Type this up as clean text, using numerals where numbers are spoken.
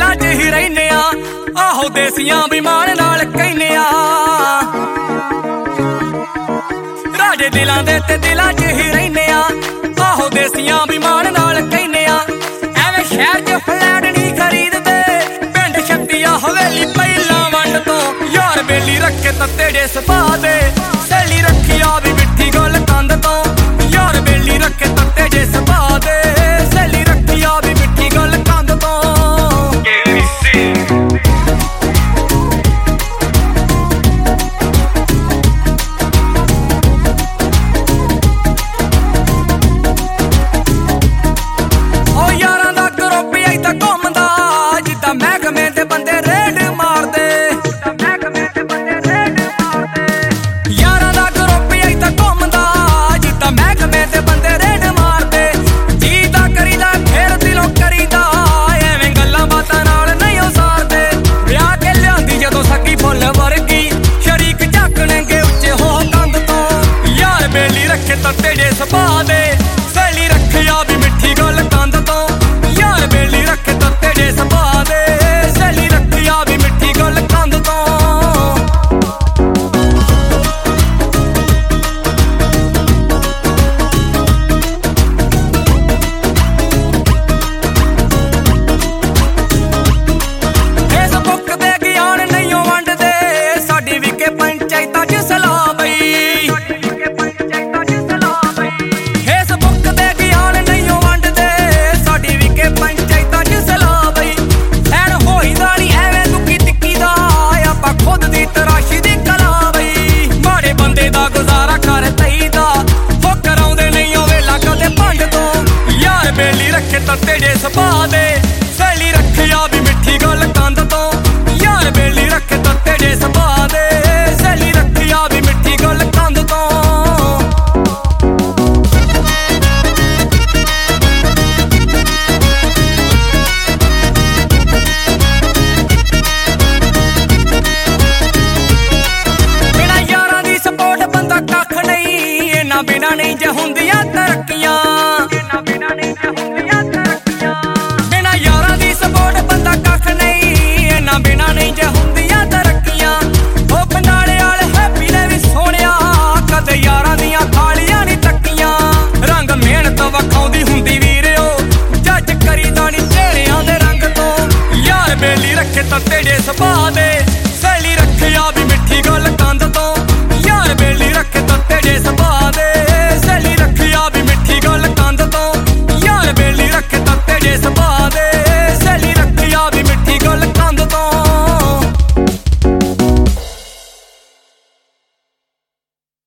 ਦਿਲਾਂ 'ਚ ਹੀ ਰਹਿੰਦੇ ਆ, ਆਹੋ ਦੇਸੀਆਂ ਵੀ ਮਾਣ ਨਾਲ ਕਹਿੰਦੇ ਆ। ਰਾਜੇ ਦਿਲਾਂ ਦੇ ਤੇ ਦਿਲਾਂ 'ਚ ਹੀ ਰਹਿੰਦੇ ਆ, ਆਹੋ ਦੇਸੀਆਂ ਵੀ ਮਾਣ ਨਾਲ ਕਹਿੰਦੇ ਆ। ਐਵੇਂ ਸ਼ਹਿਰ 'ਚ ਫਲੈਟ ਨਹੀਂ ਖਰੀਦਦੇ, ਪਿੰਡ ਛੱਤੀਆ ਹਵੇਲੀ ਪਹਿਲਾਂ ਵੰਡ ਤੋਂ, ਯਾਰ ਬੇਲੀ ਰੱਖੇ ਤੱਤੇ ਜੇ ਸੁਭਾਅ ਦੇ।